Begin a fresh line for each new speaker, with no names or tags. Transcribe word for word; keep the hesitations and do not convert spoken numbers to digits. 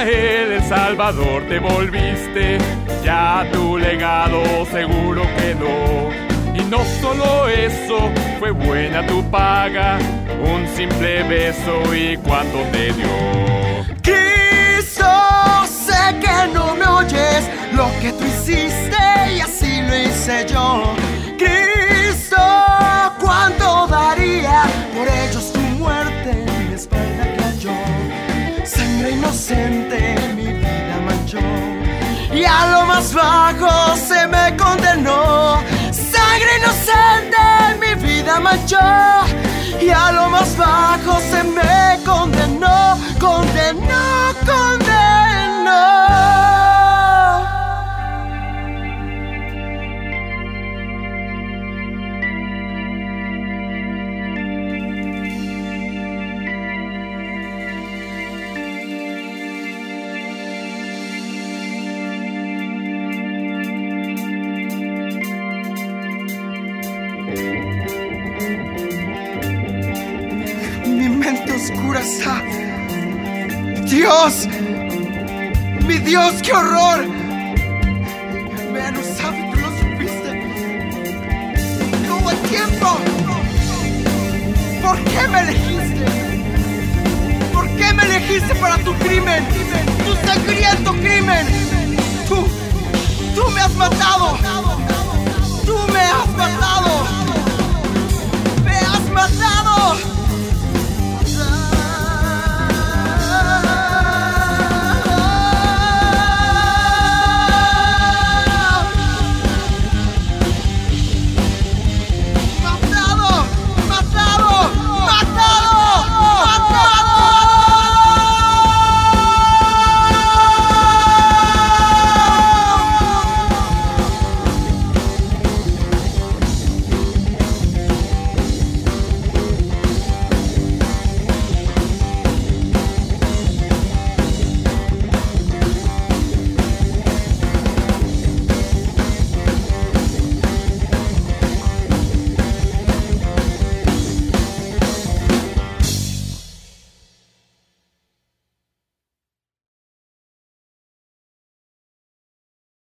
Israel, El Salvador te volviste. Ya tu legado seguro que no. Y no solo eso, fue buena tu paga, un simple beso y cuánto te dio.
Cristo, sé que no me oyes lo que tú hiciste y así lo hice yo. Cristo, cuánto daría por ellos, tu muerte en mi espalda cayó. Sangre inocente mi vida manchó y a lo más bajo se me condenó. Sangre inocente mi vida manchó y a lo más bajo se me condenó, condenó, condenó. Oscura está. Dios, mi Dios, qué horror. Menos sabe, tú lo supiste. No hubo tiempo. ¿Por qué me elegiste? ¿Por qué me elegiste para